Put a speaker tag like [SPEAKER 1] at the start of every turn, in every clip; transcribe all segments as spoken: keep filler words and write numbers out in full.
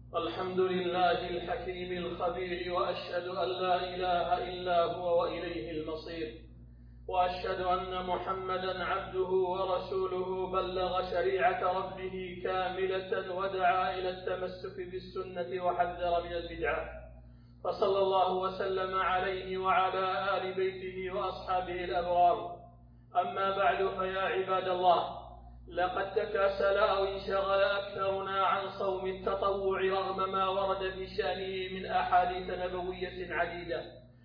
[SPEAKER 1] الحمد لله الحكيم الخبير، وأشهد أن لا إله إلا هو وإليه المصير، وأشهد أن محمدًا عبده ورسوله بلغ شريعة ربه كاملة ودعا إلى التمسك بالسنة وحذر من البدعة، فصلى الله وسلم عليه وعلى آل بيته وأصحابه الأبرار. أما بعد، فيا عباد الله، لقد تكاسل أو انشغل أكثرنا عن صوم التطوع رغم ما ورد في شأنه من أحاديث نبوية عديدة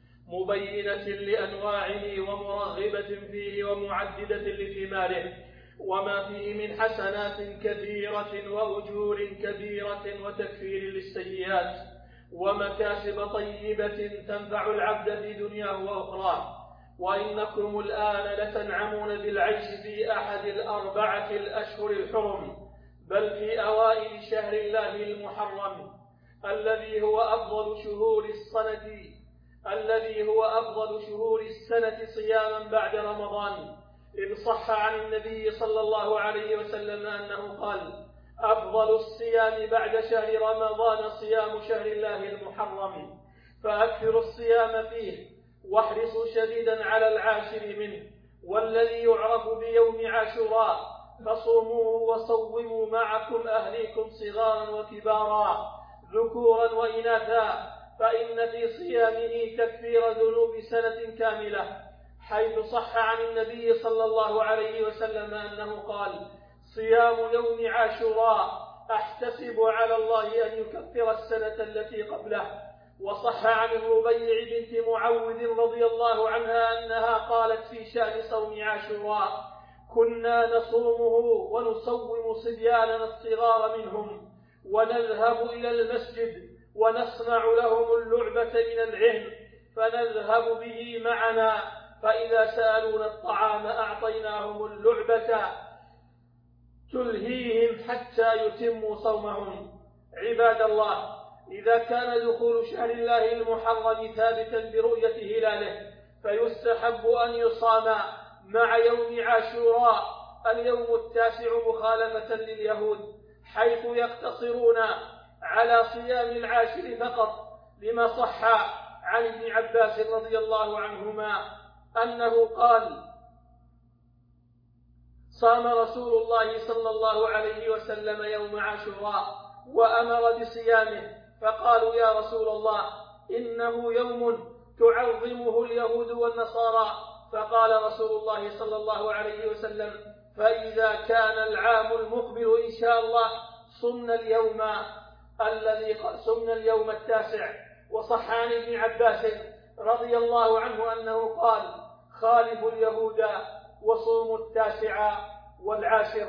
[SPEAKER 1] مبينة لأنواعه ومرغبة فيه ومعددة لثماره، وما فيه من حسنات كثيرة وأجور كبيرة وتكفير للسيئات ومكاسب طيبة تنفع العبد في دنياه وأخراه. وإنكم الآن لتنعمون بالعيش في أحد الأربعة الأشهر الحرم، بل في أوائل شهر الله المحرم الذي هو أفضل شهور السنة الذي هو أفضل شهور السنة صياما بعد رمضان، إذ صح عن النبي صلى الله عليه وسلم أنه قال: أفضل الصيام بعد شهر رمضان صيام شهر الله المحرم، فأكثروا الصيام فيه واحرصوا شديدا على العاشر منه، والذي يعرف بيوم عاشوراء، فصوموه وصوموا معكم أهليكم صغارا وكبارا ذكورا وإناثا، فإن في صيامه تكفير ذنوب سنة كاملة، حيث صح عن النبي صلى الله عليه وسلم أنه قال: صيام يوم عاشوراء أحتسب على الله أن يكفر السنة التي قبله. وصح عن الربيع بنت معوذ رضي الله عنها أنها قالت في شأن صوم عاشوراء: كنا نصومه ونصوم صبياننا الصغار منهم، ونذهب إلى المسجد ونصنع لهم اللعبة من العهن، فنذهب به معنا، فإذا سألونا الطعام أعطيناهم اللعبة تلهيهم حتى يتموا صومهم. عباد الله، إذا كان دخول شهر الله المحرم ثابتا برؤية هلاله، فيستحب أن يصام مع يوم عاشوراء اليوم التاسع مخالفة لليهود، حيث يقتصرون على صيام العاشر فقط، لما صح عن ابن عباس رضي الله عنهما أنه قال: صام رسول الله صلى الله عليه وسلم يوم عاشوراء وأمر بصيامه، فقالوا: يا رسول الله، إنه يوم تعظمه اليهود والنصارى، فقال رسول الله صلى الله عليه وسلم: فإذا كان العام المقبل إن شاء الله صمنا اليوم الذي صمنا اليوم التاسع. وصح عن ابن عباس رضي الله عنه أنه قال: خالفوا اليهود وصوموا التاسع والعاشر.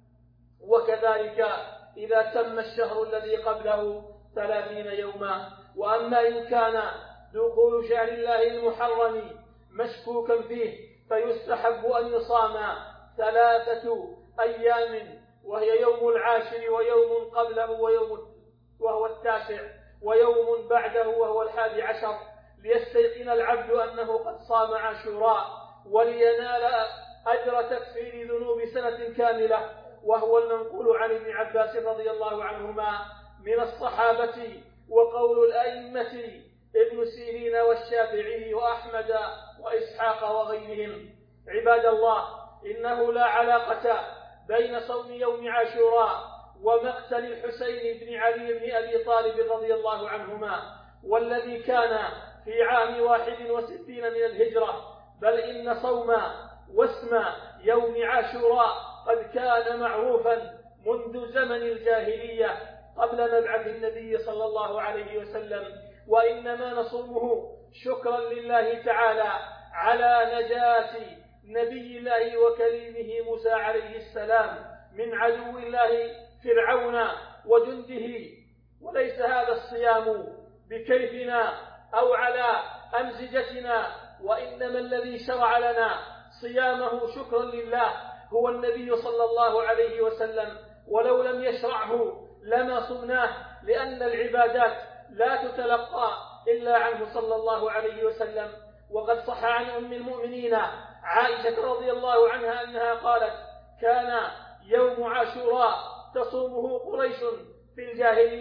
[SPEAKER 1] وكذلك إذا تم الشهر الذي قبله ثلاثين يوما. وأما إن كان دخول شهر الله المحرم مشكوكا فيه، فيستحب أن يصام ثلاثة أيام، وهي يوم العاشر ويوم قبله ويوم وهو التاسع ويوم بعده وهو الحادي عشر، ليستيقن العبد أنه قد صام عاشوراء ولينال أجر تكفير ذنوب سنة كاملة، وهو المنقول عن ابن عباس رضي الله عنهما من الصحابة، وقول الأئمة ابن سيرين والشافعي وأحمد وإسحاق وغيرهم. عباد الله، إنه لا علاقة بين صوم يوم عاشوراء ومقتل الحسين بن علي بن أبي طالب رضي الله عنهما، والذي كان في عام واحد وستين من الهجرة، بل إن صوم واسم يوم عاشوراء قد كان معروفا منذ زمن الجاهلية قبل مبعث النبي صلى الله عليه وسلم، وإنما نصومه شكرا لله تعالى على نجاة نبي الله وكليمه موسى عليه السلام من عدو الله فرعون وجنده. وليس هذا الصيام بكيفنا أو على أمزجتنا، وإنما الذي شرع لنا صيامه شكرا لله هو النبي صلى الله عليه وسلم، ولو لم يشرعه لما صمناه، لأن العبادات لا تتلقى إلا عنه صلى الله عليه وسلم. وقد صح عن أم المؤمنين عائشة رضي الله عنها أنها قالت: كان يوم عاشوراء تصومه قريش في الجاهلية،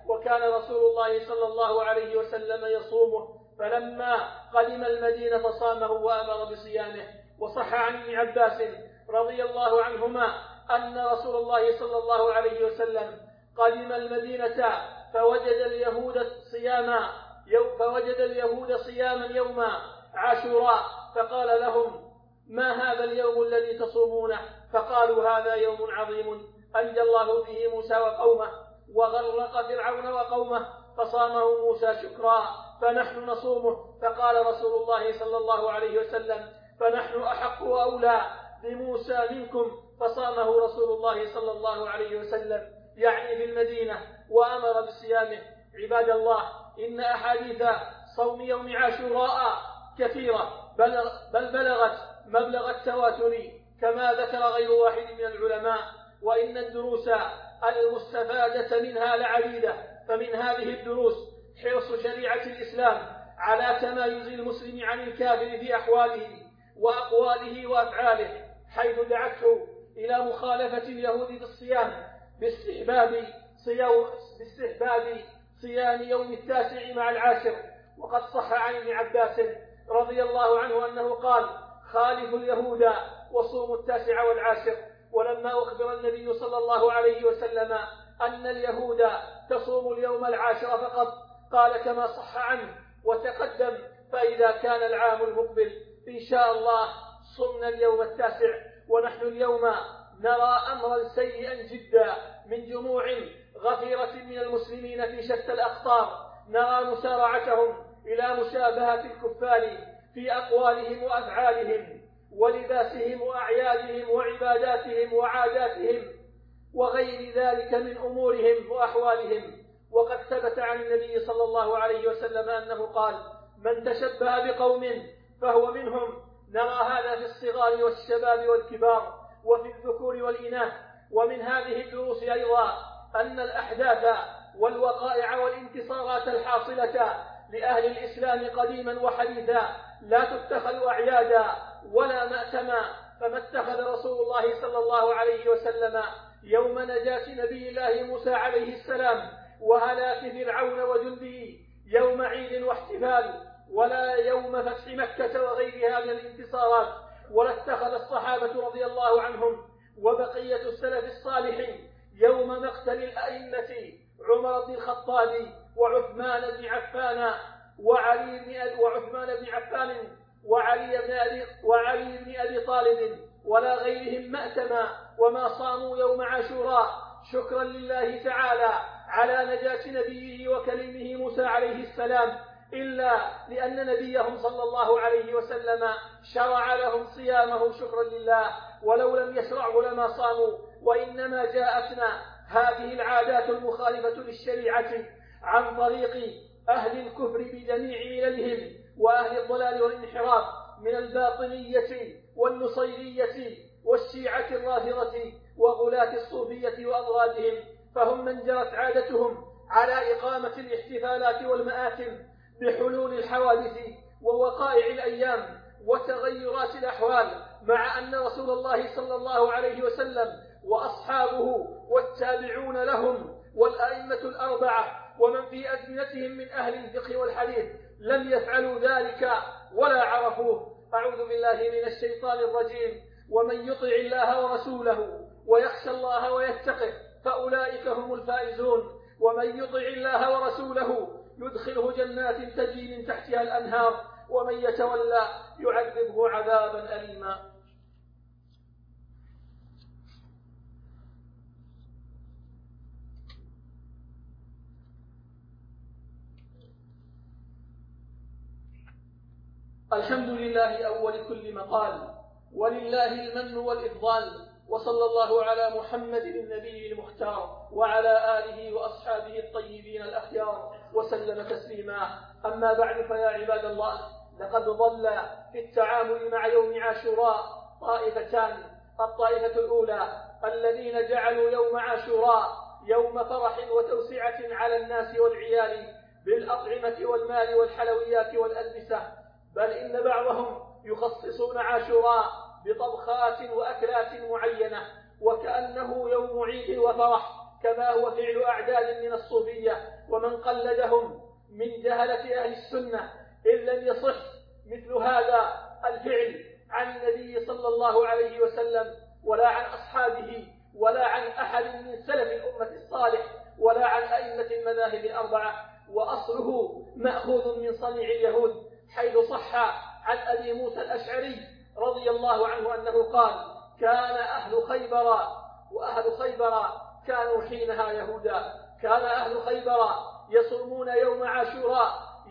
[SPEAKER 1] وكان رسول الله صلى الله عليه وسلم يصومه، فلما قدم المدينة صامه وأمر بصيامه. وصح عن ابن عباس رضي الله عنهما أن رسول الله صلى الله عليه وسلم قدم المدينة فوجد اليهود صياما فوجد اليهود صياما يوم عاشوراء، فقال لهم: ما هذا اليوم الذي تصومونه؟ فقالوا: هذا يوم عظيم أنجى الله فيه موسى وقومه وغرق فرعون وقومه، فصامه موسى شكرا فنحن نصومه. فقال رسول الله صلى الله عليه وسلم: فنحن أحق وأولى بموسى منكم، فصامه رسول الله صلى الله عليه وسلم يعني في المدينة وأمر بصيامه. عباد الله، إن أحاديث صوم يوم عاشوراء كثيرة بل بلغت مبلغ التواتر كما ذكر غير واحد من العلماء، وإن الدروس المستفادة منها لعديدة. فمن هذه الدروس حرص شريعة الإسلام على تمايز المسلم عن الكافر في أحواله وأقواله وأفعاله، حيث دعته إلى مخالفة اليهود بالصيام باستحباب صيام باستحباب صيام يوم التاسع مع العاشر. وقد صح عن ابن عباس رضي الله عنه أنه قال: خالفوا اليهود وصوموا التاسع والعاشر. ولما أخبر النبي صلى الله عليه وسلم أن اليهود تصوم اليوم العاشر فقط، قال كما صح عنه وتقدم: فإذا كان العام المقبل إن شاء الله صمنا اليوم التاسع. ونحن اليوم نرى أمرا سيئا جدا من جموع غفيرة من المسلمين في شتى الأقطار، نرى مسارعتهم إلى مشابهة الكفار في أقوالهم وأفعالهم ولباسهم وأعيادهم وعباداتهم وعاداتهم وغير ذلك من أمورهم وأحوالهم. وقد ثبت عن النبي صلى الله عليه وسلم أنه قال: من تشبه بقوم فهو منهم. نرى هذا في الصغار والشباب والكبار وفي الذكور والإناث. ومن هذه الدروس أيضا أن الأحداث والوقائع والانتصارات الحاصلة لأهل الإسلام قديما وحديثا لا تتخذ أعيادا ولا مأتما. فما اتخذ رسول الله صلى الله عليه وسلم يوم نجاة نبي الله موسى عليه السلام وهلاك فرعون وجنده يوم عيد واحتفال، ولا يوم فتح مكة وغيرها من الانتصارات، ولا اتخذ الصحابة رضي الله عنهم وبقية السلف الصالح يوم مقتل الأئمة عمر بن الخطاب وعثمان بن عفان وعلي بن أبي وعثمان بن عفان وعلي بن أبي وعلي بن أبي طالب ولا غيرهم مأتما، وما صاموا يوم عاشوراء شكرا لله تعالى على نجاة نبيه وكلمه موسى عليه السلام، إلا لأن نبيهم صلى الله عليه وسلم شرع لهم صيامه شكرا لله، ولو لم يشرعه لما صاموا. وإنما جاءتنا هذه العادات المخالفة للشريعة عن طريق أهل الكفر بجميع مللهم وأهل الضلال والانحراف من الباطنية والنصيرية والشيعة الرافضة وغلاة الصوفية وأضرادهم، فهم من جرت عادتهم على إقامة الاحتفالات والمآتم بحلول الحوادث ووقائع الأيام وتغيرات الأحوال، مع أن رسول الله صلى الله عليه وسلم وأصحابه والتابعون لهم والأئمة الأربعة ومن في أزمنتهم من أهل الفقه والحديث لم يفعلوا ذلك ولا عرفوه. أعوذ بالله من الشيطان الرجيم. ومن يطع الله ورسوله ويخشى الله ويتقه فأولئك هم الفائزون. ومن يطع الله ورسوله يدخله جنات تجري من تحتها الأنهار ومن يتولى يعذبه عذابا أليما. الحمد لله أول كل مقال، ولله المن والإفضال، وصلى الله على محمد النبي المختار وعلى آله وأصحابه الطيبين الأخيار وسلم تسليما. أما بعد، فيا عباد الله، لقد ضل في التعامل مع يوم عاشوراء طائفتان. الطائفة الأولى الذين جعلوا يوم عاشوراء يوم فرح وتوسعة على الناس والعيال بالأطعمة والمال والحلويات والألبسة، بل إن بعضهم يخصصون عاشوراء بطبخات وأكلات معينة وكأنه يوم عيد وفرح، كما هو فعل أعداد من الصوفية ومن قلدهم من جهلة أهل السنة، إذ لم يصح مثل هذا الفعل عن النبي صلى الله عليه وسلم ولا عن أصحابه ولا عن أحد من سلف الأمة الصالح ولا عن أئمة المذاهب الأربعة، وأصله مأخوذ من صنيع اليهود، حيث صح عن أبي موسى الأشعري رضي الله عنه أنه قال: كان أهل خيبر وأهل خيبر كانوا حينها يهودا، كان أهل خيبر يصومون يوم عاشوراء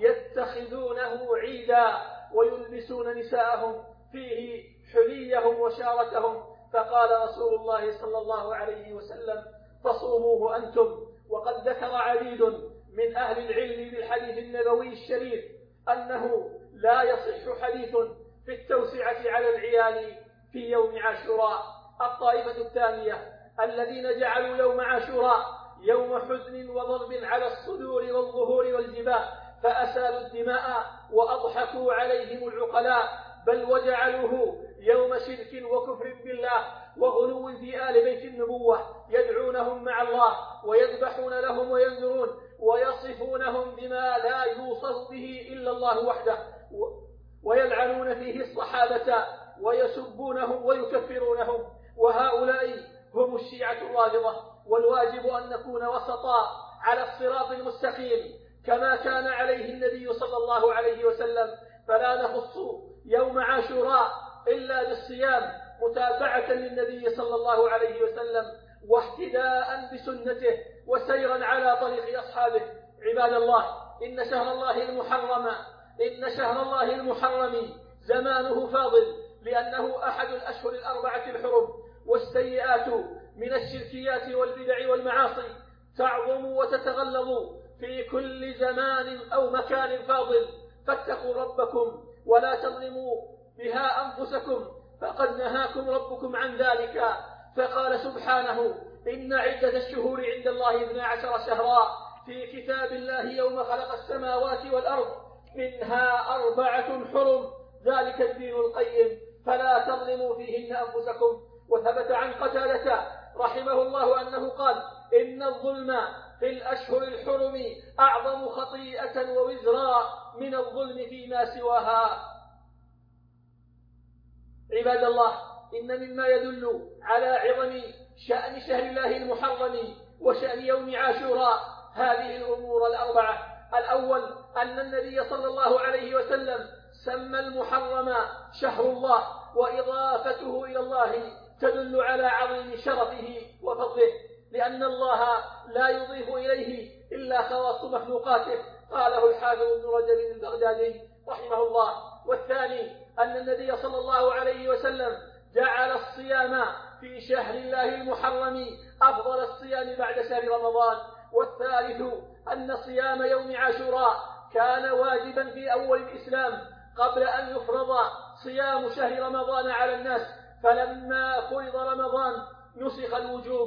[SPEAKER 1] يتخذونه عيدا ويلبسون نساءهم فيه حليهم وشارتهم، فقال رسول الله صلى الله عليه وسلم: فصوموه أنتم. وقد ذكر عديد من أهل العلم بالحديث النبوي الشريف أنه لا يصح حديث في التوسعة على العيال في يوم عاشوراء. الطائفة الثانية الذين جعلوا يوم عاشوراء يوم حزن وضرب على الصدور والظهور والجباه، فأسالوا الدماء وأضحكوا عليهم العقلاء، بل وجعلوه يوم شرك وكفر بالله وغلو في آل بيت النبوة، يدعونهم مع الله ويذبحون لهم وينذرون ويصفونهم بما لا يوصف به إلا الله وحده، ويلعنون فيه الصحابة ويسبونهم ويكفرونهم، وهؤلاء هم الشيعة الرافضة. والواجب أن نكون وسطا على الصراط المستقيم كما كان عليه النبي صلى الله عليه وسلم، فلا نخص يوم عاشوراء إلا بالصيام متابعة للنبي صلى الله عليه وسلم واهتداء بسنته وسيرا على طريق أصحابه. عباد الله، إن شهر الله المحرم إن شهر الله المحرم زمانه فاضل، لأنه أحد الأشهر الأربعة الحرم، والسيئات من الشركيات والبدع والمعاصي تعظم وتتغلظ في كل زمان أو مكان فاضل، فاتقوا ربكم ولا تظلموا بها أنفسكم، فقد نهاكم ربكم عن ذلك، فقال سبحانه: إن عدة الشهور عند الله اثنا عشر شهرا في كتاب الله يوم خلق السماوات والأرض منها أربعة حرم ذلك الدين القيم فلا تظلموا فيهن أنفسكم. وثبت عن قتادة رحمه الله أنه قال: إن الظلم في الأشهر الحرم أعظم خطيئة ووزرا من الظلم فيما سواها. عباد الله، إن مما يدل على عظم شأن شهر الله المحرم وشأن يوم عاشوراء هذه الأمور الأربعة. الأول أن النبي صلى الله عليه وسلم سمى المحرم شهر الله، وإضافته إلى الله تدل على عظيم شرفه وفضله، لأن الله لا يضيف إليه إلا خواص مخلوقاته، قاله الحافظ ابن رجب البغدادي رحمه الله. والثاني أن النبي صلى الله عليه وسلم جعل الصيام في شهر الله المحرم أفضل الصيام بعد شهر رمضان. والثالث أن صيام يوم عاشوراء كان واجبا في أول الإسلام قبل أن يفرض صيام شهر رمضان على الناس، فلما فرض رمضان نسخ الوجوب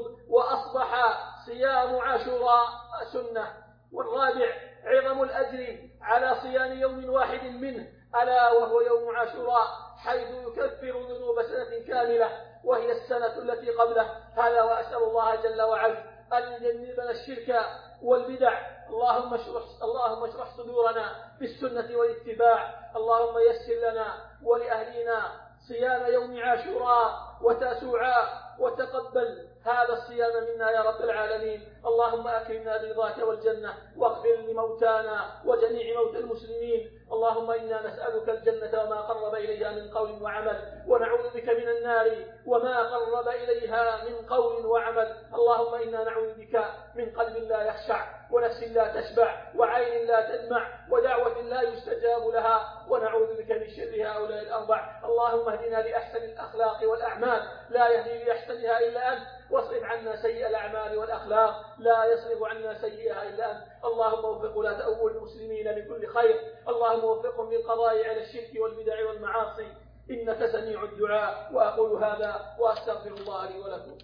[SPEAKER 1] وأصبح صيام عاشوراء سنة. والرابع عظم الأجر على صيام يوم واحد منه، ألا وهو يوم عاشوراء، حيث يكفر ذنوب سنة كاملة وهي السنة التي قبله. هذا وأسأل الله جل وعلا أن يجنبنا الشرك والبدع. اللهم اشرح اللهم اشرح صدورنا بالسنة والاتباع. اللهم يسر لنا ولأهلنا صيام يوم عاشوراء وتاسوعاء، وتقبل هذا الصيام منا يا رب العالمين. اللهم أكرمنا برضاك والجنة، واغفر لموتانا وجميع موتى المسلمين. اللهم إنا نسألك الجنة وما قرب إليها من قول وعمل، ونعوذ بك من النار وما قرب إليها من قول وعمل. اللهم إنا نعوذ بك من قلب لا يخشع، ونفس لا تشبع، وعين لا تدمع، ودعوة لا يستجاب لها، ونعوذ بك من شر هؤلاء الأربع. اللهم اهدنا لأحسن الأخلاق والأعمال، لا يهدي لأحسنها إلا أنت، واصرف عنا سيئ الأعمال والأخلاق، لا يصرف عنا سيئها إلا أنت. اللهم وفق ولاة أمور المسلمين لكل خير، اللهم وفقهم للقضاء على الشرك والبدع والمعاصي، إنك سميع الدعاء. وأقول هذا وأستغفر الله لي ولكم.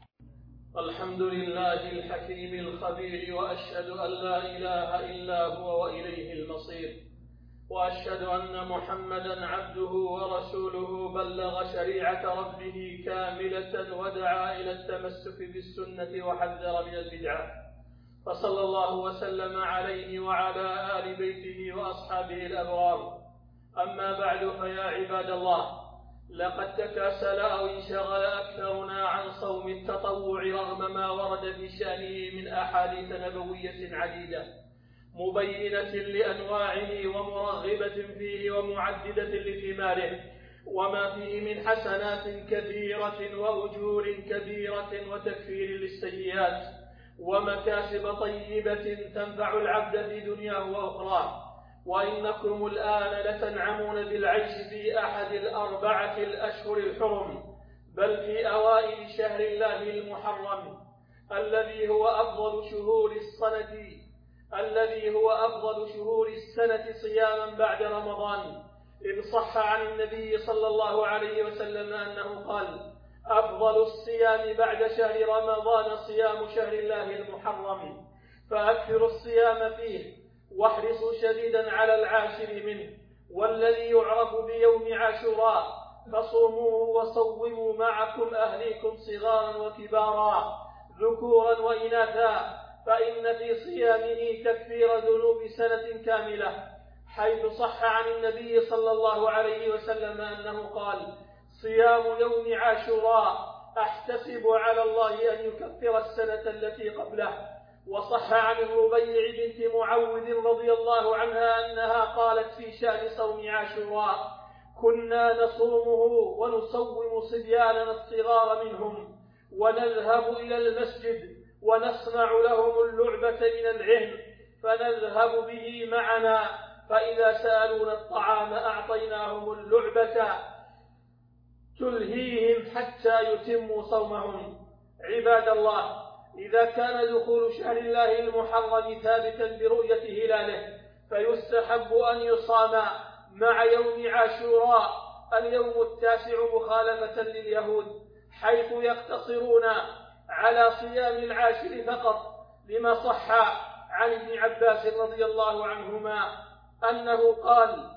[SPEAKER 2] الحمد لله الحكيم الخبير، وأشهد أن لا إله إلا هو وإليه المصير، وأشهد أن محمدا عبده ورسوله بلغ شريعة ربه كاملة ودعا إلى التمسك بالسنة وحذر من البدعة. فصلى الله وسلم عليه وعلى آل بيته وأصحابه الأبرار. أما بعد، فيا عباد الله، لقد تكاسل أو انشغل أكثرنا عن صوم التطوع رغم ما ورد في شأنه من أحاديث نبوية عديدة مبينة لأنواعه ومرغبة فيه ومعددة لثماره، وما فيه من حسنات كثيرة وأجور كبيرة وتكفير للسيئات ومكاسب طيبة تنفع العبد في دنياه وأخراه. وإنكم الآن لتنعمون بالعيش في أحد الأربعة الأشهر الحرم، بل في أوائل شهر الله المحرم الذي هو أفضل شهور السنة الذي هو أفضل شهور السنة صياما بعد رمضان، إذ صح عن النبي صلى الله عليه وسلم أنه قال: أفضل الصيام بعد شهر رمضان صيام شهر الله المحرم، فأكثروا الصيام فيه واحرصوا شديدا على العاشر منه، والذي يعرف بيوم عاشوراء، فصوموه وصوموا معكم أهليكم صغارا وكبارا ذكورا وإناثا، فإن في صيامه تكفير ذنوب سنة كاملة، حيث صح عن النبي صلى الله عليه وسلم أنه قال: صيام يوم عاشوراء أحتسب على الله أن يكفر السنة التي قبله. وصح عن الربيع بنت معوذ رضي الله عنها أنها قالت في شأن صوم عاشوراء: كنا نصومه ونصوم صبياننا الصغار منهم، ونذهب إلى المسجد ونصنع لهم اللعبة من العهن، فنذهب به معنا، فإذا سألونا الطعام أعطيناهم اللعبة تلهيهم حتى يتموا صومهم. عباد الله، إذا كان دخول شهر الله المحرم ثابتا برؤية هلاله، فيستحب أن يصام مع يوم عاشوراء اليوم التاسع مخالفة لليهود، حيث يقتصرون على صيام العاشر فقط، لما صح عن ابن عباس رضي الله عنهما أنه قال: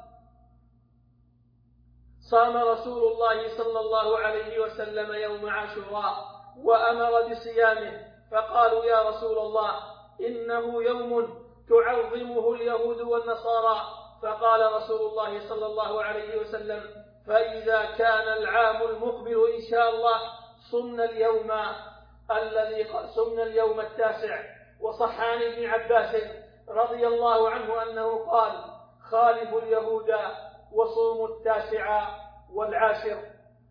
[SPEAKER 2] صام رسول الله صلى الله عليه وسلم يوم عاشوراء وأمر بصيامه، فقالوا: يا رسول الله، إنه يوم تعظمه اليهود والنصارى، فقال رسول الله صلى الله عليه وسلم: فإذا كان العام المقبل إن شاء الله صمنا اليوم الذي صمنا اليوم التاسع. وصح عن ابن عباس رضي الله عنه أنه قال: خالفوا اليهود وصوموا التاسع والعاشر.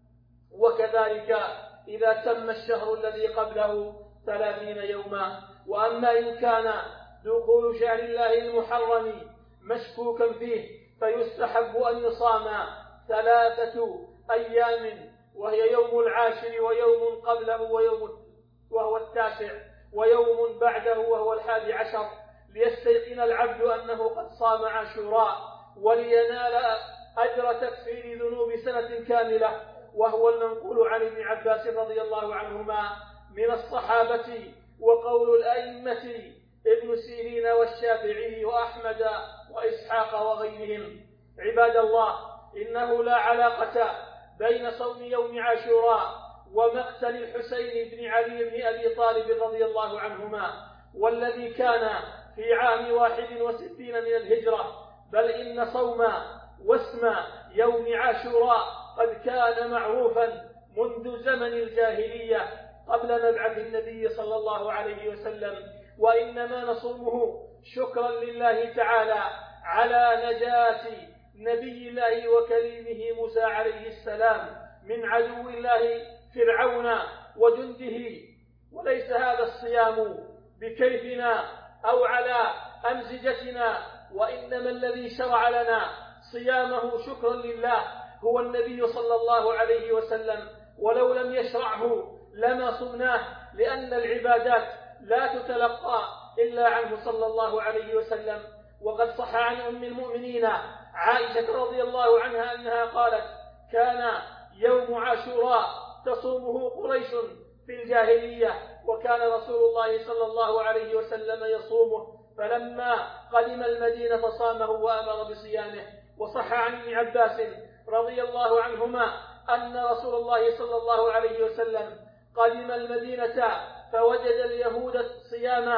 [SPEAKER 2] وكذلك إذا تم الشهر الذي قبله ثلاثين يوما. وأما إن كان دخول شهر الله المحرم مشكوكا فيه، فيستحب أن يصام ثلاثة أيام، وهي يوم العاشر ويوم قبله ويوم وهو التاسع ويوم بعده وهو الحادي عشر، ليستيقن العبد أنه قد صام عاشوراء ولينال أجر تكفير ذنوب سنة كاملة، وهو المنقول عن ابن عباس رضي الله عنهما من الصحابة وقول الأئمة ابن سيرين والشافعي وأحمد وإسحاق وغيرهم. عباد الله، إنه لا علاقة بين صوم يوم عاشوراء ومقتل الحسين بن علي بن أبي طالب رضي الله عنهما، والذي كان في عام واحد وستين من الهجرة، بل إن صوم واسم يوم عاشوراء قد كان معروفا منذ زمن الجاهلية قبل مبعث النبي صلى الله عليه وسلم، وإنما نصومه شكرا لله تعالى على نجاة نبي الله وكليمه موسى عليه السلام من عدو الله فرعون وجنده. وليس هذا الصيام بكيفنا أو على أمزجتنا، وإنما الذي شرع لنا صيامه شكرا لله هو النبي صلى الله عليه وسلم، ولو لم يشرعه لما صمناه، لأن العبادات لا تتلقى إلا عنه صلى الله عليه وسلم. وقد صح عن أم المؤمنين عائشة رضي الله عنها أنها قالت: كان يوم عاشوراء تصومه قريش في الجاهلية، وكان رسول الله صلى الله عليه وسلم يصومه، فلما قدم المدينة صامه وأمر بصيامه. وصح عن ابن عباس رضي الله عنهما أن رسول الله صلى الله عليه وسلم قدم المدينة فوجد اليهود صياما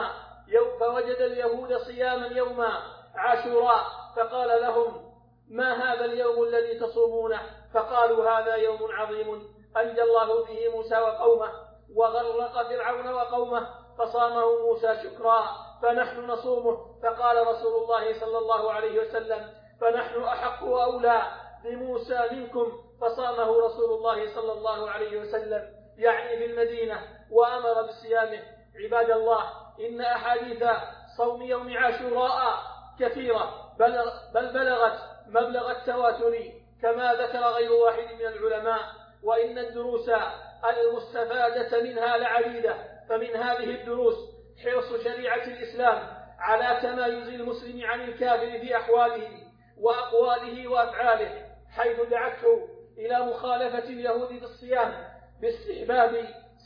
[SPEAKER 1] يوم فوجد اليهود صياما يوم عاشوراء فقال لهم: ما هذا اليوم الذي تصومونه؟ فقالوا: هذا يوم عظيم أنجى الله فيه موسى وقومه وغرق فرعون وقومه فصامه موسى شكرا فنحن نصومه. فقال رسول الله صلى الله عليه وسلم: فنحن أحق وأولى بموسى منكم. فصامه رسول الله صلى الله عليه وسلم يعني في المدينة وأمر بصيامه. عباد الله، إن أحاديث صوم يوم عاشوراء كثيرة بل بلغت مبلغ التواتر كما ذكر غير واحد من العلماء، وإن الدروس المستفادة منها لعديدة. فمن هذه الدروس حرص شريعة الإسلام على تمايز المسلم عن الكافر في أحواله وأقواله وأفعاله، حيث دعته إلى مخالفة اليهود في الصيام باستحباب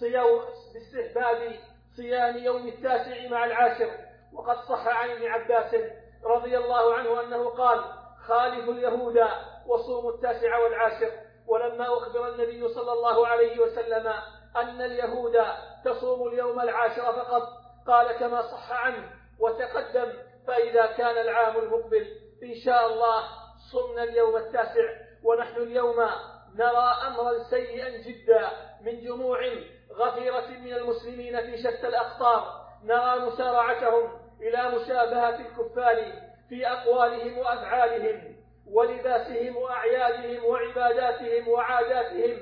[SPEAKER 1] باستحباب صيام يوم التاسع مع العاشر. وقد صح عن ابن عباس رضي الله عنه أنه قال: خالفوا اليهود وصوموا التاسع والعاشر. ولما أخبر النبي صلى الله عليه وسلم أن اليهود تصوم اليوم العاشر فقط قال كما صح عنه وتقدم: فإذا كان العام المقبل إن شاء الله صمنا اليوم التاسع. ونحن اليوم نرى أمرا سيئا جدا من جموع غفيرة من المسلمين في شتى الأقطار، نرى مسارعتهم إلى مشابهة الكفار في أقوالهم وأفعالهم ولباسهم وأعيادهم وعباداتهم وعاداتهم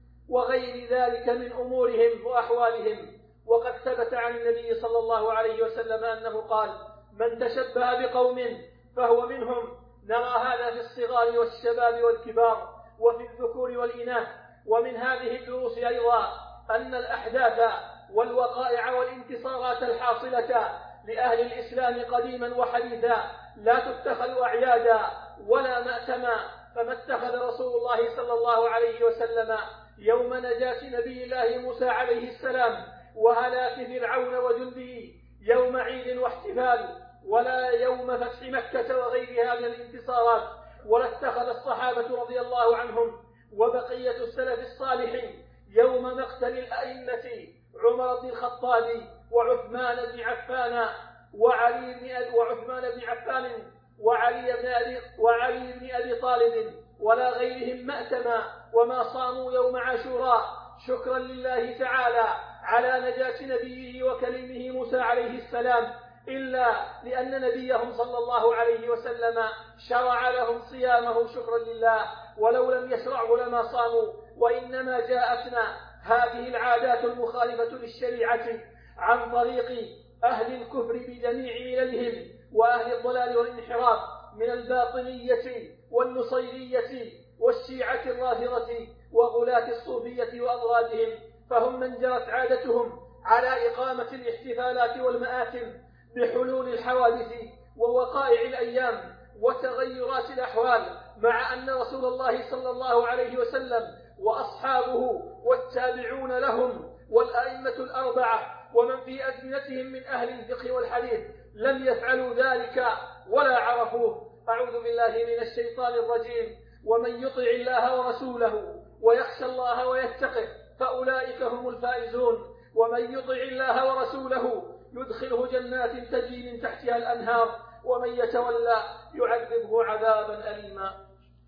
[SPEAKER 1] وغير ذلك من أمورهم وأحوالهم. وقد ثبت عن النبي صلى الله عليه وسلم أنه قال: من تشبه بقوم فهو منهم. نرى هذا في الصغار والشباب والكبار وفي الذكور والإناث. ومن هذه الدروس أيضا أن الأحداث والوقائع والانتصارات الحاصلة لأهل الإسلام قديما وحديثا لا تتخذ أعيادا ولا مأتما. فما اتخذ رسول الله صلى الله عليه وسلم يوم نجاة نبي الله موسى عليه السلام وهلاك فرعون وجنده يوم عيد واحتفال، ولا يوم فتح مكة وغيرها من الانتصارات، ولا اتخذ الصحابة رضي الله عنهم وبقية السلف الصالح يوم مقتل الأئمة عمر بن الخطاب وعثمان بن عفان وعلي بن وعثمان بن عفان وعلي بن أبي وعلي بن أبي طالب ولا غيرهم مأتما، وما صاموا يوم عاشوراء شكرا لله تعالى على نجاة نبيه وكلمه موسى عليه السلام، إلا لأن نبيهم صلى الله عليه وسلم شرع لهم صيامه شكرا لله، ولو لم يشرعه لما صاموا. وإنما جاءتنا هذه العادات المخالفة للشريعة عن طريق أهل الكفر بجميع مللهم وأهل الضلال والانحراف من الباطنية والنصيرية والشيعة الرافضة وغلاة الصوفية وأضرادهم، فهم من جرت عادتهم على إقامة الاحتفالات والمآتم بحلول الحوادث ووقائع الأيام وتغيرات الأحوال، مع أن رسول الله صلى الله عليه وسلم وأصحابه والتابعون لهم والأئمة الأربعة ومن في أزمنتهم من أهل الفقه والحديث لم يفعلوا ذلك ولا عرفوه. أعوذ بالله من الشيطان الرجيم. ومن يطع الله ورسوله ويخشى الله ويتقه فأولئك هم الفائزون. ومن يطع الله ورسوله يدخله جنات تجري من تحتها الأنهار ومن يتولى يعذبه عذابا أليما.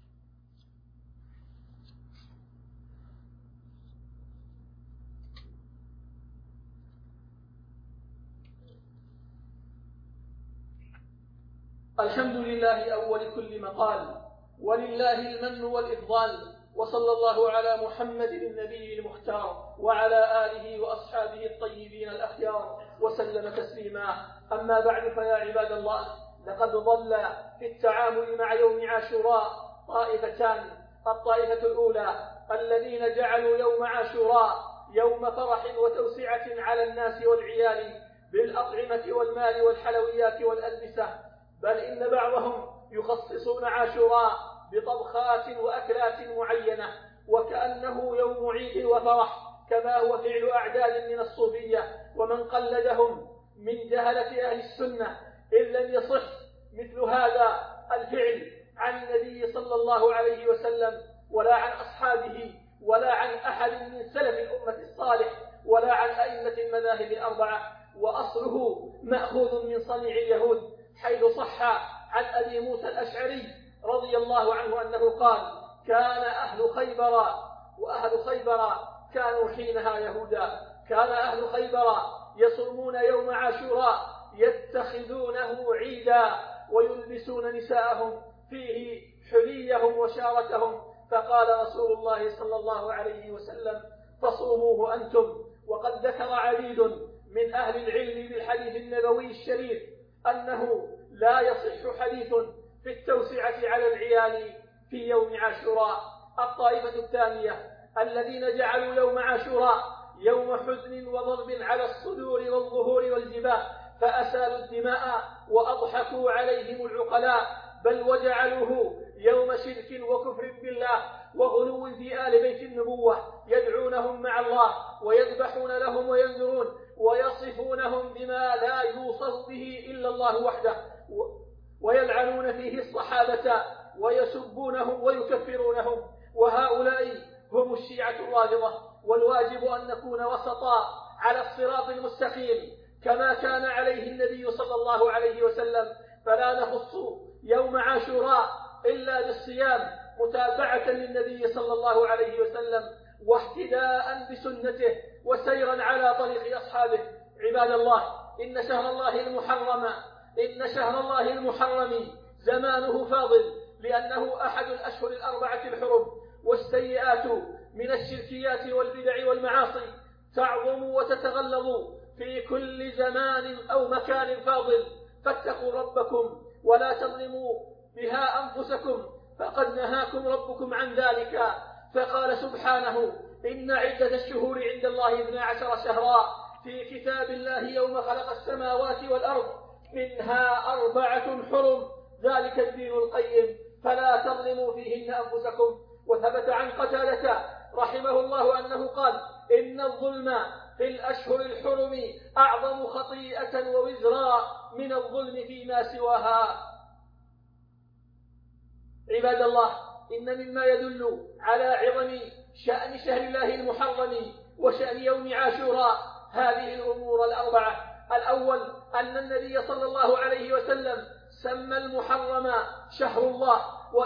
[SPEAKER 1] الحمد لله أول كل مقال، ولله المن والإفضال، وصلى الله على محمد النبي المختار وعلى آله وأصحابه الطيبين الأخيار وسلم تسليما. أما بعد، فيا عباد الله، لقد ضل في التعامل مع يوم عاشوراء طائفتان. الطائفة الأولى الذين جعلوا يوم عاشوراء يوم فرح وتوسعة على الناس والعيال بالأطعمة والمال والحلويات والألبسة، بل إن بعضهم يخصصون عاشوراء بطبخات وأكلات معينة وكأنه يوم عيد وفرح، كما هو فعل أعداد من الصوفية ومن قلدهم من جهلة أهل السنة، إذ لم يصح مثل هذا الفعل عن النبي صلى الله عليه وسلم ولا عن أصحابه ولا عن أحد من سلف الأمة الصالح ولا عن أئمة المذاهب الأربعة، وأصله ما مأخوذ من صنيع اليهود، حيث صح عن أبي موسى الأشعري رضي الله عنه أنه قال: كان أهل خيبر وأهل خيبر كانوا حينها يهودا كان أهل خيبر يصومون يوم عاشوراء يتخذونه عيدا ويلبسون نساءهم فيه حليهم وشارتهم، فقال رسول الله صلى الله عليه وسلم: فصوموه أنتم. وقد ذكر عديد من أهل العلم بالحديث النبوي الشريف أنه لا يصح حديث في التوسعة على العيال في يوم عاشوراء. الطائفة الثانية الذين جعلوا يوم عاشوراء يوم حزن وضرب على الصدور والظهور والجباه، فأسالوا الدماء وأضحكوا عليهم العقلاء، بل وجعلوه يوم شرك وكفر بالله وغلو في آل بيت النبوة، يدعونهم مع الله ويذبحون لهم وينذرون ويصفونهم بما لا يوصف به إلا الله وحده، ويلعنون فيه الصحابة ويسبونهم ويكفرونهم، وهؤلاء هم الشيعة الرافضة. والواجب أن نكون وسطا على الصراط المستقيم كما كان عليه النبي صلى الله عليه وسلم، فلا نخص يوم عاشوراء إلا بالصيام متابعة للنبي صلى الله عليه وسلم واهتداء بسنته وسيرا على طريق أصحابه. عباد الله، إن شهر الله المحرم إن شهر الله المحرم زمانه فاضل، لأنه أحد الأشهر الأربعة الحرم، والسيئات من الشركيات والبدع والمعاصي تعظم وتتغلظ في كل زمان أو مكان فاضل، فاتقوا ربكم ولا تظلموا بها أنفسكم، فقد نهاكم ربكم عن ذلك، فقال سبحانه: إن عدة الشهور عند الله اثنا عشر شهرا في كتاب الله يوم خلق السماوات والأرض منها أربعة حرم ذلك الدين القيم فلا تظلموا فيهن أنفسكم. وثبت عن قتادة رحمه الله أنه قال: إن الظلم في الأشهر الحرم أعظم خطيئة ووزرا من الظلم فيما سواها. عباد الله، إن مما يدل على عظم شأن شهر الله المحرم وشأن يوم عاشوراء هذه الأمور الأربعة. الأول أن النبي صلى الله عليه وسلم سمى المحرم شهر الله،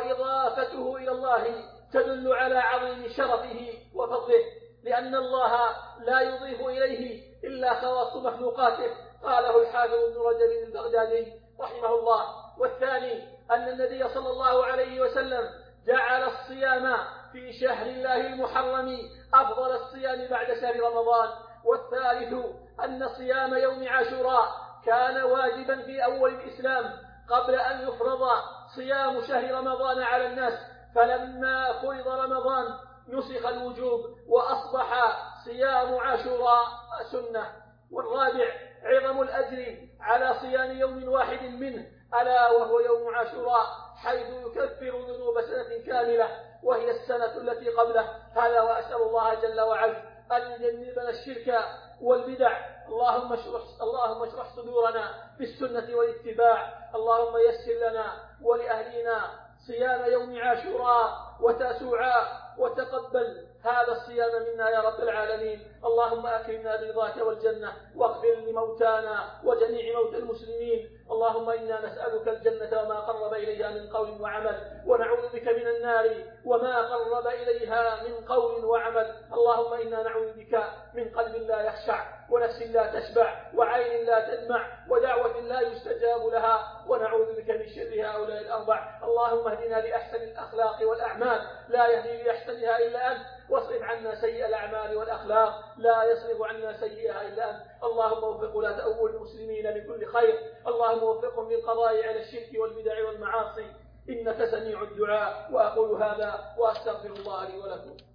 [SPEAKER 1] وإضافته إلى الله تدل على عظيم شرفه وفضله، لأن الله لا يضيف إليه إلا خواص مخلوقاته، قاله الحافظ ابن رجب البغدادي رحمه الله. والثاني أن النبي صلى الله عليه وسلم جعل الصيام في شهر الله المحرم أفضل الصيام بعد شهر رمضان. والثالث أن صيام يوم عاشوراء كان واجبا في أول الإسلام قبل أن يفرض صيام شهر رمضان على الناس، فلما فرض رمضان نسخ الوجوب وأصبح صيام عاشوراء سنة. والرابع عظم الأجر على صيام يوم واحد منه، ألا وهو يوم عاشوراء، حيث يكفر ذنوب سنة كاملة وهي السنة التي قبله. هذا وأسأل الله جل وعلا أن يجنبنا الشرك والبدع. اللهم اشرح اللهم اشرح صدورنا بالسنة والاتباع. اللهم يسر لنا ولأهلنا صيام يوم عاشوراء وتاسوعا، وتقبل هذا الصيام منا يا رب العالمين. اللهم أكرمنا برضاك والجنة، واغفر لموتانا وجميع موتى المسلمين. اللهم إنا نسألك الجنة وما قرب إليها من قول وعمل، ونعوذ بك من النار وما قرب إليها من قول وعمل. اللهم إنا نعوذ بك من قلب لا يخشع، ونفس لا تشبع، وعين لا تدمع، ودعوة لا يستجاب لها، ونعوذ بك من شر هؤلاء الأربع. اللهم اهدنا لأحسن الأخلاق والأعمال، لا يهدي لأحسنها إلا أنت، واصرف عنا سيئ الأعمال والأخلاق، لا يصرف عنا سيئها إلا أنت. اللهم وفق ولاة أمور المسلمين لكل خير، اللهم وفقهم للقضاء على الشرك والبدع والمعاصي، إنك سميع الدعاء. وأقول هذا وأستغفر الله لي ولكم.